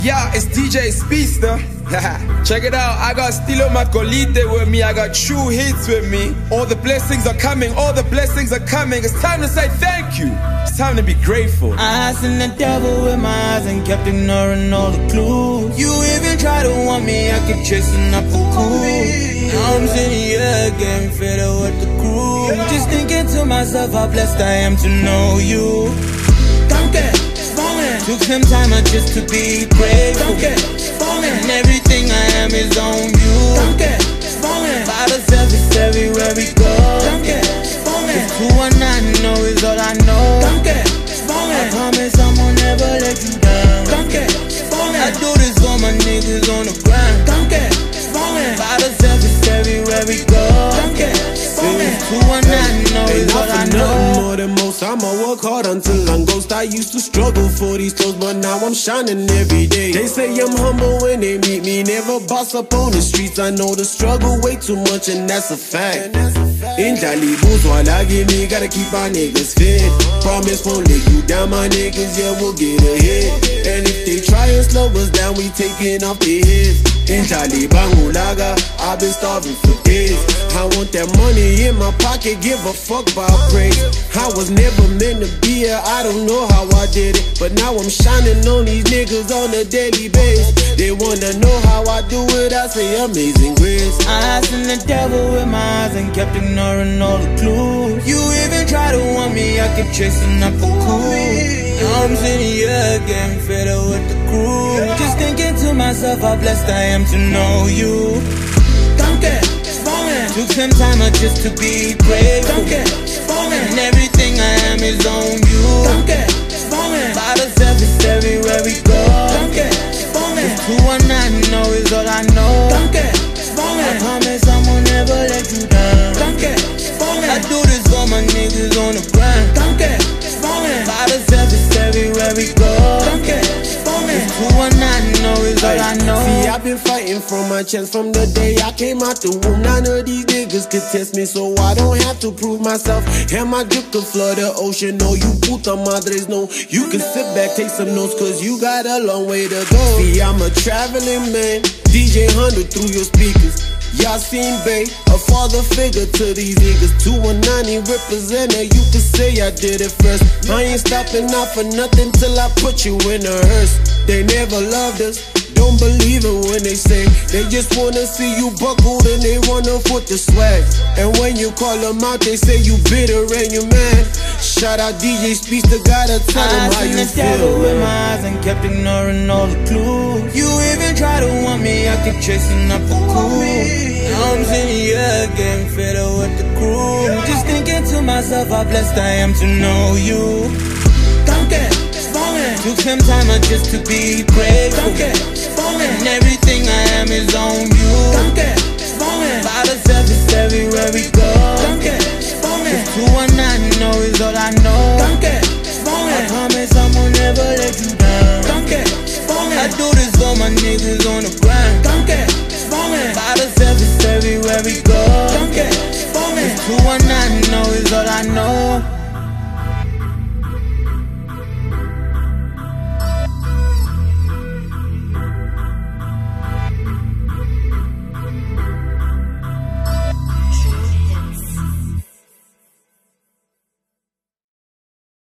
Yeah, it's DJ Speedster. Check it out, I got Stilo Macolite with me, I got true hits with me. All the blessings are coming, all the blessings are coming. It's time to say thank you, it's time to be grateful. I seen the devil with my eyes and kept ignoring all the clues. You even tried to want me, I kept chasing up the cool. Now I'm sitting here getting fed up with the crew. Just thinking to myself how blessed I am to know you. Took some time out just to be grateful. And everything I am is on you. By the selfish everywhere we go. It's 219 know is all I know. I promise I won't never let you down. I do this for my niggas on the grind. By the selfish everywhere we go. It's 219 know is all I know. More than most, I'ma work hard until I'm ghost. I used to struggle for these clothes, but now I'm shining every day. They say I'm humble when they meet me, never boss up on the streets. I know the struggle way too much, and that's a fact. In Dali Bouzwala, give me, gotta keep our niggas fit. Promise won't let you down, my niggas, yeah, we'll get ahead. And if they try and slow us down, we taking off their heads. In Dali Bangulaga, I've been starving for days. I want that money in my pocket, give a fuck about praise. I was never meant to be here, I don't know how I did it, but now I'm shining on these niggas on a daily basis. They wanna know how I do it, I say amazing grace. I seen the devil with my eyes and kept ignoring all the clues. You even tried to want me, I kept chasing up the cool. Now I'm sitting here getting fed up with the crew. Just thinking to myself how blessed I am to know you. Took some time out just to be grateful. And everything I am is on you. By the selfish everywhere we go. It's 219 know is all I know. I promise I won't never let you down. I do this for my niggas on the grind. By the selfish everywhere we go. It's 219 know is all I know. See, I've been fighting for my chance from the day I came out the womb. None of these niggas could test me, so I don't have to prove myself. And my drip could flood the ocean. No, you puta madres, no. You can sit back, take some notes, cause you got a long way to go. See, I'm a traveling man, DJ 100 through your speakers. Yasin Bey, a father figure to these niggas. 219 representer, you can say I did it first. I ain't stopping out for nothing till I put you in a hearse. They never loved us, don't believe it when they say. They just wanna see you buckled and they wanna put the swag. And when you call them out, they say you bitter and you mad. Shout out DJ Speedster, gotta tell them how you feel. I seen the devil with my eyes and kept ignoring all the clues. You even tried to want me, I kept chasing up the cool. Now I'm sitting here getting fed up with the crew. Just thinking to myself how blessed I am to know you. Took some time out just to be grateful. And everything I am is on you. By the selfish everywhere we go. It's 219 know is all I know. I promise